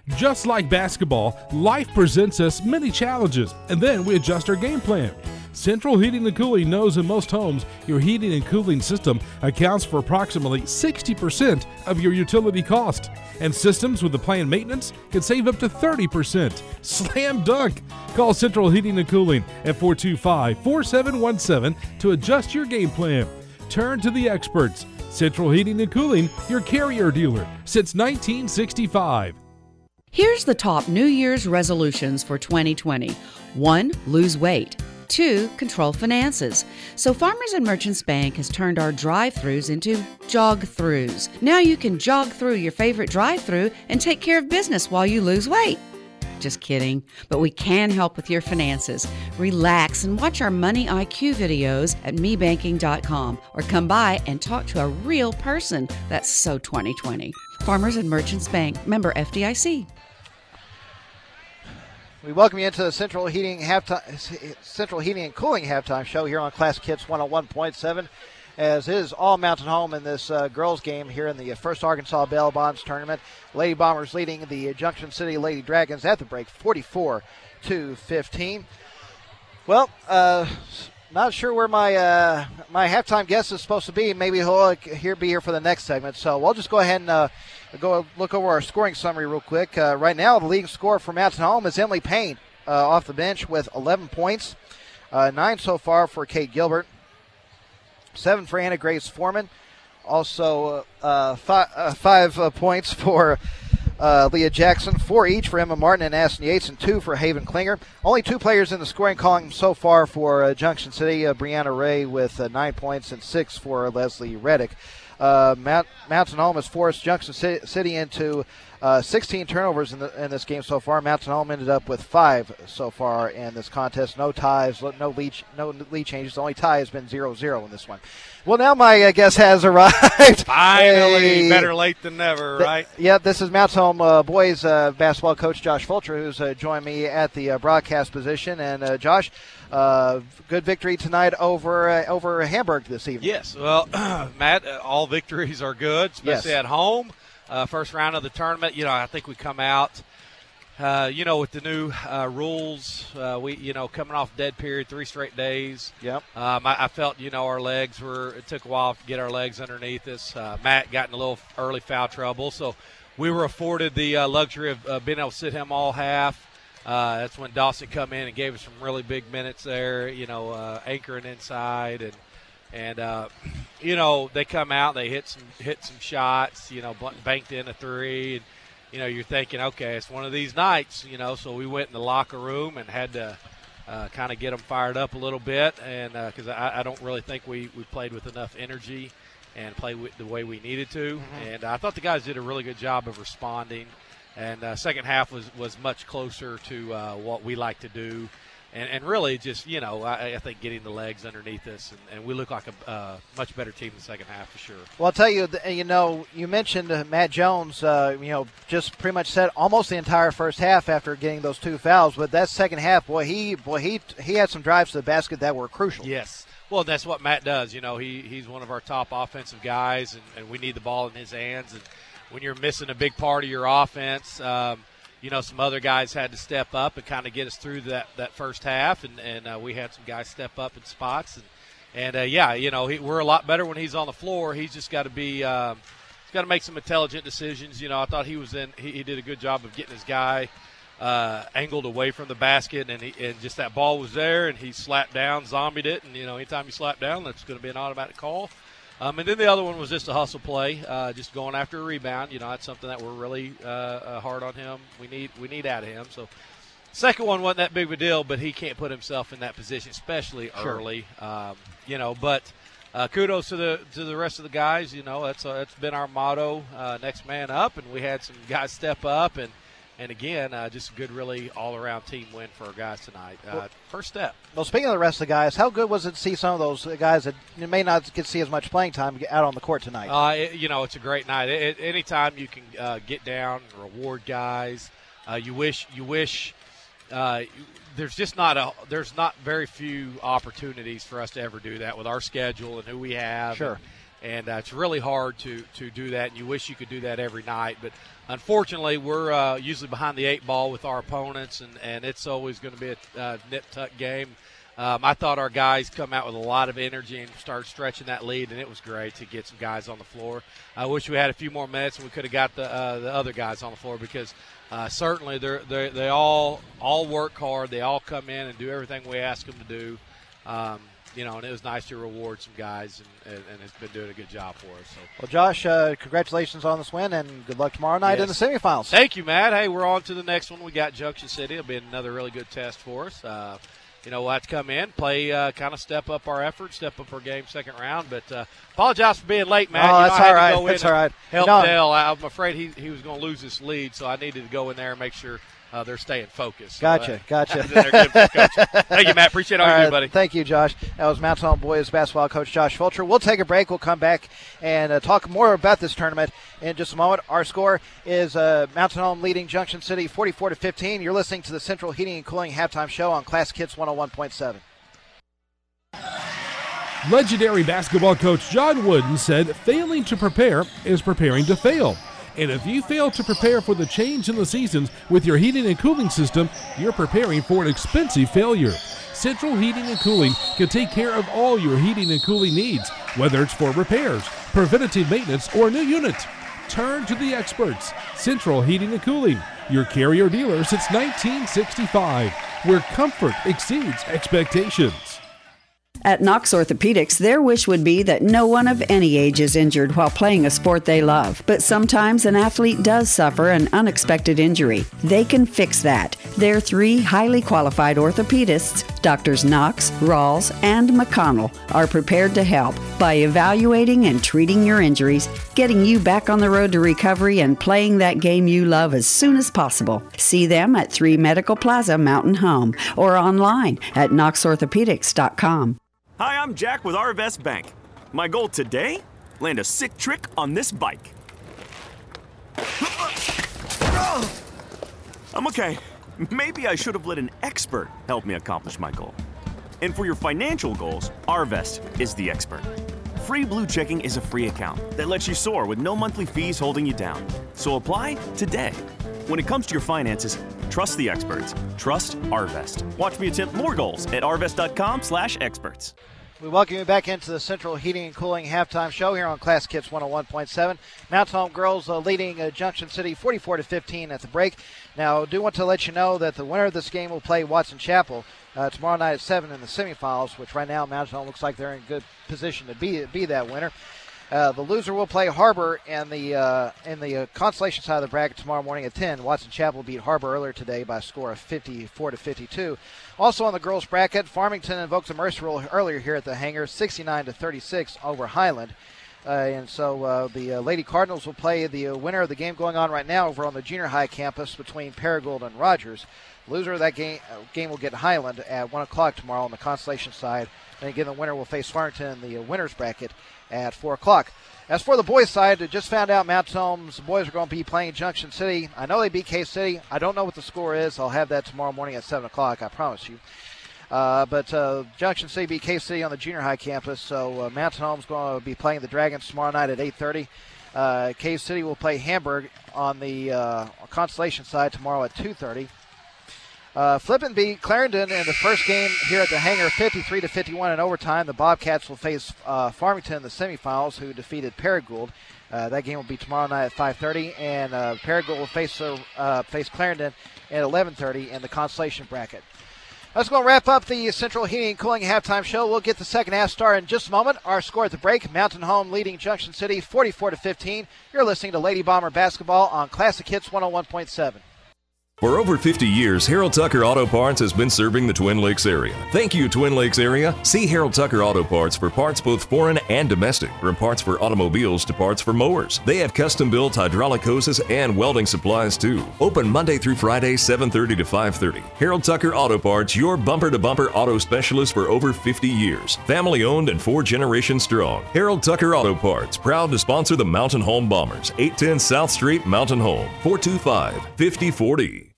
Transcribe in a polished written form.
Just like basketball, life presents us many challenges, and then we adjust our game plan. Central Heating and Cooling knows in most homes, your heating and cooling system accounts for approximately 60% of your utility cost. And systems with the planned maintenance can save up to 30%. Slam dunk! Call Central Heating and Cooling at 425-4717 to adjust your game plan. Turn to the experts. Central Heating and Cooling, your Carrier dealer since 1965. Here's the top New Year's resolutions for 2020. 1. Lose weight. 2. Control finances. So Farmers and Merchants Bank has turned our drive-thrus into jog-throughs. Now you can jog through your favorite drive-thru and take care of business while you lose weight. Just kidding, but we can help with your finances. Relax and watch our Money IQ videos at mebanking.com or come by and talk to a real person. That's so 2020. Farmers and Merchants Bank, member FDIC. We welcome you into the Central Heating and Cooling halftime show here on Classic Hits 101.7. As is all Mountain Home in this girls game here in the First Arkansas Bail Bonds tournament. Lady Bombers leading the Junction City Lady Dragons at the break, 44-15. Well, not sure where my halftime guest is supposed to be. Maybe he'll be here for the next segment. So we'll just go ahead and go look over our scoring summary real quick. Right now, the leading scorer for Mountain Home is Emily Payne off the bench with 11 points. 9 so far for Kate Gilbert. 7 for Anna Grace Foreman. Also 5 points for Leah Jackson. 4 each for Emma Martin and Aston Yates, and 2 for Haven Klinger. Only 2 players in the scoring column so far for Junction City. Brianna Ray with 9 points and 6 for Leslie Reddick. Mountain Home has forced Junction City into 16 turnovers in this game so far. Mountain Home ended up with 5 so far in this contest. No ties, no lead changes. The only tie has been 0-0 in this one. Well, now my guest has arrived. Finally, better late than never, right? Yeah, this is Mountain Home boys basketball coach Josh Fulcher, who's joined me at the broadcast position. And Josh, good victory tonight over Hamburg this evening. Yes, well, Matt, all victories are good, especially at home. First round of the tournament, I think we come out, with the new rules, we coming off dead period, 3 straight days. Yep. I felt, our legs it took a while to get our legs underneath us. Matt got in a little early foul trouble, so we were afforded the luxury of being able to sit him all half. That's when Dawson come in and gave us some really big minutes there, anchoring inside and they come out, they hit some shots, banked in a 3, and you're thinking, okay, it's one of these nights, so we went in the locker room and had to kind of get them fired up a little bit, and because I don't really think we played with enough energy and played the way we needed to, and I thought the guys did a really good job of responding, and second half was much closer to what we like to do. And really just, I think getting the legs underneath us, and we look like a much better team in the second half for sure. Well, I'll tell you, you mentioned Matt Jones, just pretty much set almost the entire first half after getting those 2 fouls. But that second half, he had some drives to the basket that were crucial. Yes. Well, that's what Matt does. He's one of our top offensive guys, and we need the ball in his hands. And when you're missing a big part of your offense, some other guys had to step up and kind of get us through that first half, and we had some guys step up in spots, and we're a lot better when he's on the floor. He's just got to be, he's got to make some intelligent decisions. I thought he did a good job of getting his guy angled away from the basket, and just that ball was there, and he slapped down, zombied it, and anytime you slap down, that's going to be an automatic call. And then the other one was just a hustle play, just going after a rebound. That's something that we're really hard on him. We need out of him. So second one wasn't that big of a deal, but he can't put himself in that position, especially early. But kudos to the rest of the guys. That's been our motto, next man up, and we had some guys step up and again, just a good, really all-around team win for our guys tonight. First step. Well, speaking of the rest of the guys, how good was it to see some of those guys that may not get to see as much playing time out on the court tonight? It's a great night. Anytime you can get down and reward guys, you wish. There's not very few opportunities for us to ever do that with our schedule and who we have. Sure. And it's really hard to do that, and you wish you could do that every night. But unfortunately, we're usually behind the 8 ball with our opponents, and it's always going to be a nip-tuck game. I thought our guys come out with a lot of energy and start stretching that lead, and it was great to get some guys on the floor. I wish we had a few more minutes and we could have got the other guys on the floor, because certainly they all work hard. They all come in and do everything we ask them to do. And it was nice to reward some guys, and it's been doing a good job for us. So. Well, Josh, congratulations on this win, and good luck tomorrow night in the semifinals. Thank you, Matt. Hey, we're on to the next one. We got Junction City. It'll be another really good test for us. We'll have to come in, play, kind of step up our effort, step up our game second round. But apologize for being late, Matt. Oh, that's all right. That's all right. Help Dale. I'm afraid he was going to lose this lead, so I needed to go in there and make sure they're staying focused. Gotcha. They're good for coaching. Thank you, Matt. Appreciate all you do, buddy. Thank you, Josh. That was Mountain Home boys basketball coach Josh Fulcher. We'll take a break. We'll come back and talk more about this tournament in just a moment. Our score is Mountain Home leading Junction City 44-15. You're listening to the Central Heating and Cooling halftime show on Classic Hits 101.7. Legendary basketball coach John Wooden said failing to prepare is preparing to fail. And if you fail to prepare for the change in the seasons with your heating and cooling system, you're preparing for an expensive failure. Central Heating and Cooling can take care of all your heating and cooling needs, whether it's for repairs, preventative maintenance, or a new unit. Turn to the experts. Central Heating and Cooling, your carrier dealer since 1965, where comfort exceeds expectations. At Knox Orthopedics, their wish would be that no one of any age is injured while playing a sport they love. But sometimes an athlete does suffer an unexpected injury. They can fix that. Their 3 highly qualified orthopedists, Drs. Knox, Rawls, and McConnell, are prepared to help by evaluating and treating your injuries, getting you back on the road to recovery, and playing that game you love as soon as possible. See them at 3 Medical Plaza, Mountain Home, or online at knoxorthopedics.com. Hi, I'm Jack with Arvest Bank. My goal today? Land a sick trick on this bike. I'm okay. Maybe I should have let an expert help me accomplish my goal. And for your financial goals, Arvest is the expert. Free Blue Checking is a free account that lets you soar with no monthly fees holding you down. So apply today. When it comes to your finances, trust the experts. Trust Arvest. Watch me attempt more goals at arvest.com/experts. We welcome you back into the Central Heating and Cooling halftime show here on Classic Hits 101.7. Mountain Home girls leading Junction City 44-15 at the break. Now, I do want to let you know that the winner of this game will play Watson Chapel tomorrow night at 7 in the semifinals, which right now Mountain Home looks like they're in good position to be that winner. The loser will play Harbor in the consolation side of the bracket tomorrow morning at 10. Watson Chapel beat Harbor earlier today by a score of 54-52. Also on the girls bracket, Farmington invoked the Mercer earlier here at the hangar, 69-36 over Highland. And so the Lady Cardinals will play the winner of the game going on right now over on the junior high campus between Paragould and Rogers. Loser of that game will get Highland at 1 o'clock tomorrow on the consolation side. And again, the winner will face Farmington in the winner's bracket at 4 o'clock. As for the boys' side, I just found out Mountain Home's boys are going to be playing Junction City. I know they beat K-City. I don't know what the score is. I'll have that tomorrow morning at 7 o'clock, I promise you. But Junction City beat K-City on the junior high campus, so Mountain Home's going to be playing the Dragons tomorrow night at 8:30. K-City will play Hamburg on the consolation side tomorrow at 2:30. Flippin beat Clarendon in the first game here at the hangar 53-51 in overtime. The Bobcats will face Farmington in the semifinals, who defeated Paragould. That game will be tomorrow night at 5:30, and Paragould will face Clarendon at 11:30 in the consolation bracket. That's going to wrap up the Central Heating and Cooling halftime show. We'll get the second half started in just a moment. Our score at the break, Mountain Home leading Junction City 44-15. You're listening to Lady Bomber Basketball on Classic Hits 101.7. For over 50 years, Harold Tucker Auto Parts has been serving the Twin Lakes area. Thank you, Twin Lakes area. See Harold Tucker Auto Parts for parts both foreign and domestic, from parts for automobiles to parts for mowers. They have custom-built hydraulic hoses and welding supplies, too. Open Monday through Friday, 7:30 to 5:30. Harold Tucker Auto Parts, your bumper-to-bumper auto specialist for over 50 years. Family-owned and 4 generations strong. Harold Tucker Auto Parts, proud to sponsor the Mountain Home Bombers. 810 South Street, Mountain Home, 425-5040.